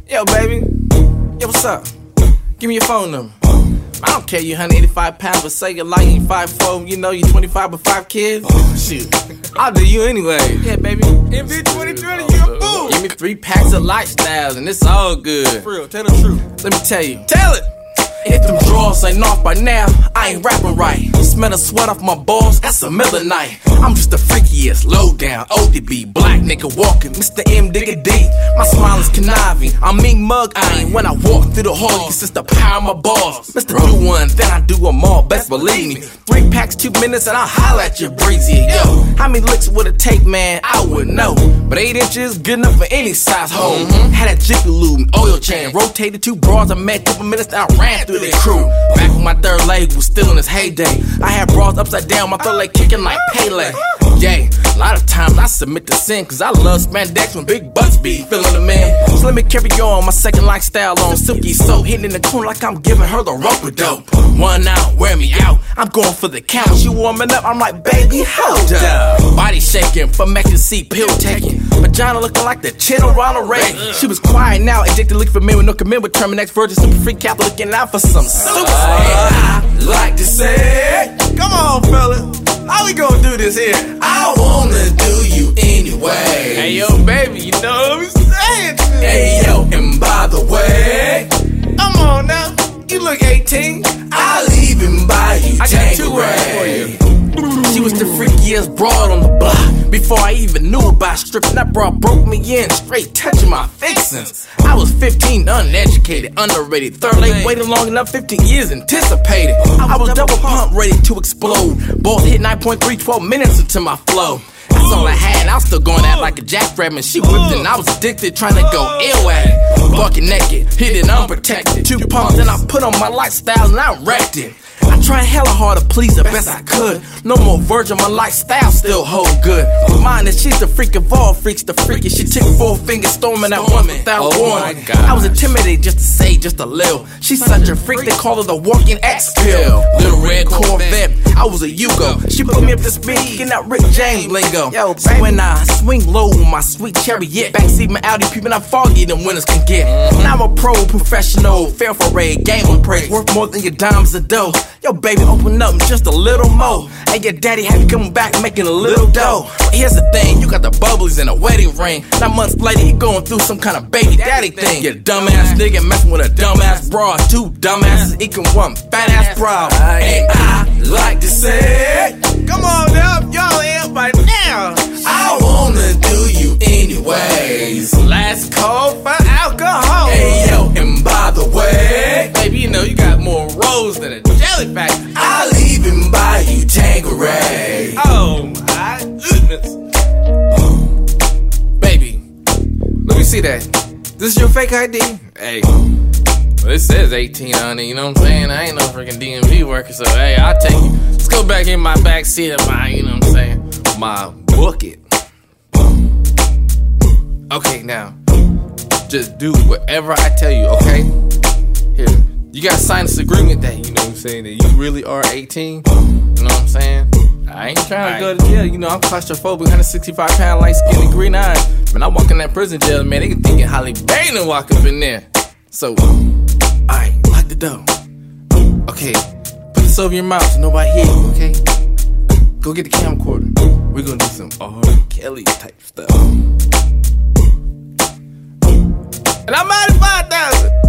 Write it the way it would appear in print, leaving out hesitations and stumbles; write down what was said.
Yo, baby. Yo, what's up? Give me your phone number. I don't care you 185 pounds, but say you like you 5'4", you know you 25 with 5 kids. Shoot, I'll do you anyway. Yeah, baby. MV 2020, you a fool. Give me 3 packs of lifestyles, and it's all good. For real, tell the truth. Let me tell you. Tell it! If them drawers ain't off by now, I ain't rapping right. Smell the sweat off my balls, that's a Miller Night. I'm just the freakiest, low down, ODB, black nigga walking, Mr. M Digga D. My smile is conniving, I mean mug eyeing. When I walk through the hall, you can sense the power of my balls. Mr. Do one, then I do them all, best believe me. 3 packs, 2 minutes, and I'll holler at you breezy. Yo, how many licks would it take, man? I wouldn't know. But 8 inches, good enough for any size hole. Had a jiggaloo and oil chain, rotated 2 bras, I met couple minutes, I ran through the crew. Back when my third leg was still in its heyday, I had bras upside down, my third leg kicking like Pele. Yeah, a lot of times I submit to sin, cause I love spandex when big butts be feeling the man. So let me carry on my second lifestyle on silky soap, hitting in the corner like I'm giving her the rope-a-dope. 1 out, wear me out, I'm going for the count. She warming up, I'm like, baby, hold up. Body shaking, from ecstasy, pill taking, vagina looking like the chin of Ronald Reagan. She was quiet now, addicted looking for men with no commitment, Terminex virgin, super free Catholic, looking out for some super. I like to say, Come on, fella. How we gonna do this here? I wanna do you anyway. Hey, yo, baby, you know what I'm saying? Hey, yo, and by the way, Come on now. You look 18. I'll even buy you I got 2 words for Tanqueray. you. She was the freakiest broad on the block. Before I even knew about stripping, that broad broke me in, straight touching my fixins. I was 15, uneducated, underrated. Third leg waiting long enough, 15 years anticipated. I was double pump, ready to explode. Both hit 9.3, 12 minutes into my flow. That's all I had, I was still going out like a jackrabbit. She whipped and I was addicted, trying to go ill at it. Bucket naked, hit it unprotected. 2 pumps, then I put on my lifestyle and I wrecked it. I tried hella hard to please the best I could. No more virgin, my lifestyle still hold good. Mine is she's the freak of all freaks, the freakiest. She took 4 fingers storming that one without warning. I was intimidated just to say just a little. She's such a freak, they call her the walking X-Pill. Little red Corvette, I was a Yugo. She put me up to speed in that Rick James lingo. Yo, so when I swing low with my sweet chariot, backseat my Audi peeping how foggy them winners can get. Now I'm a pro, professional, fair for raid, game of praise, worth more than your dimes a dough. Yo, baby, open up just a little more. And your daddy had you coming back making a little dough. But here's the thing, you got the bubblies and a wedding ring. 9 months later, you going through some kind of baby daddy thing. You dumbass nigga messing with a dumbass bra. 2 dumbasses equal 1 fat ass bra. And I like to say, Come on now. Y'all in by now. I wanna do you anyways. Last call for alcohol. Hey yo, and by the way, Baby, you know you got more rolls than a jelly pack. I'll even buy you Tanqueray. Oh my goodness. Baby, let me see that. This is your fake ID? Hey, well, it says 18 on it, you know what I'm saying? I ain't no freaking DMV worker, so hey, I'll take it. Let's go back in my back seat of my, you know what I'm saying, my bucket. Okay, now, just do whatever I tell you, okay? Here, you gotta sign this agreement that, you know what I'm saying, that you really are 18, you know what I'm saying? I ain't trying to go to jail, you know, I'm claustrophobic, 165 pound, light skin and green eyes. Man, I walk in that prison jail, man, they thinking Holly Berry done walk up in there. So, alright, lock the door. Okay, put this over your mouth so nobody hear you, okay? Go get the camcorder. We're gonna do some R. Kelly type stuff. And I'm out of 5,000.